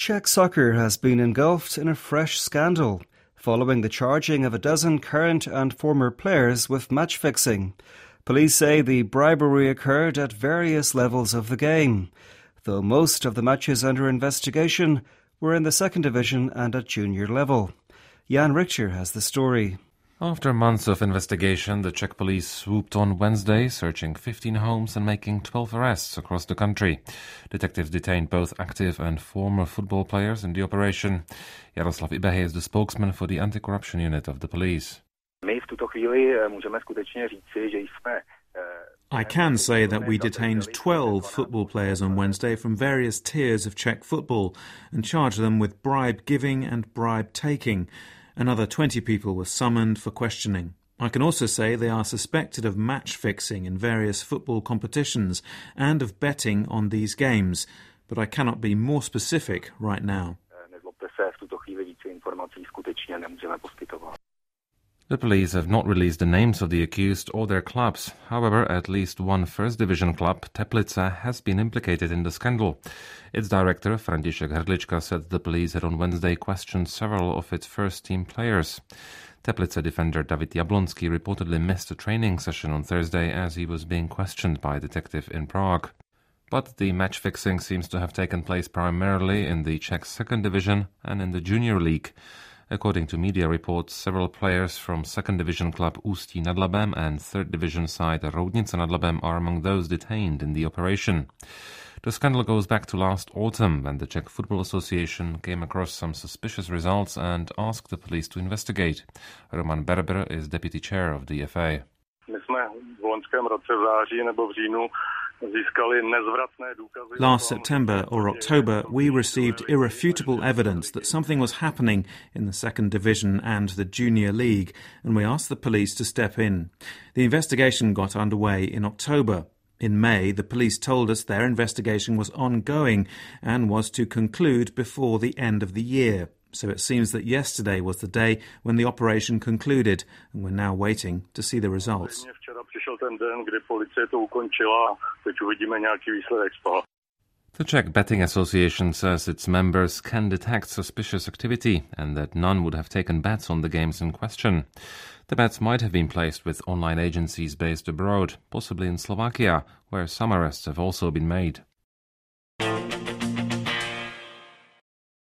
Czech soccer has been engulfed in a fresh scandal, following the charging of a dozen current and former players with match fixing. Police say the bribery occurred at various levels of the game, though most of the matches under investigation were in the second division and at junior level. Jan Richter has the story. After months of investigation, the Czech police swooped on Wednesday, searching 15 homes and making 12 arrests across the country. Detectives detained both active and former football players in the operation. Jaroslav Ibehy is the spokesman for the anti-corruption unit of the police. I can say that we detained 12 football players on Wednesday from various tiers of Czech football and charged them with bribe giving and bribe taking. Another 20 people were summoned for questioning. I can also say they are suspected of match fixing in various football competitions and of betting on these games, but I cannot be more specific right now. The police have not released the names of the accused or their clubs. However, at least one first division club, Teplice, has been implicated in the scandal. Its director, František Hrdlička, said the police had on Wednesday questioned several of its first-team players. Teplice defender David Jablonský reportedly missed a training session on Thursday as he was being questioned by a detective in Prague. But the match fixing seems to have taken place primarily in the Czech second division and in the junior league. According to media reports, several players from second division club Ústí nad Labem and third division side Roudnice nad Labem are among those detained in the operation. The scandal goes back to last autumn, when the Czech Football Association came across some suspicious results and asked the police to investigate. Roman Berber is deputy chair of the FA. Last September or October, we received irrefutable evidence that something was happening in the second division and the junior league, and we asked the police to step in. The investigation got underway in October. In May, the police told us their investigation was ongoing and was to conclude before the end of the year. So it seems that yesterday was the day when the operation concluded, and we're now waiting to see the results. The Czech Betting Association says its members can detect suspicious activity and that none would have taken bets on the games in question. The bets might have been placed with online agencies based abroad, possibly in Slovakia, where some arrests have also been made.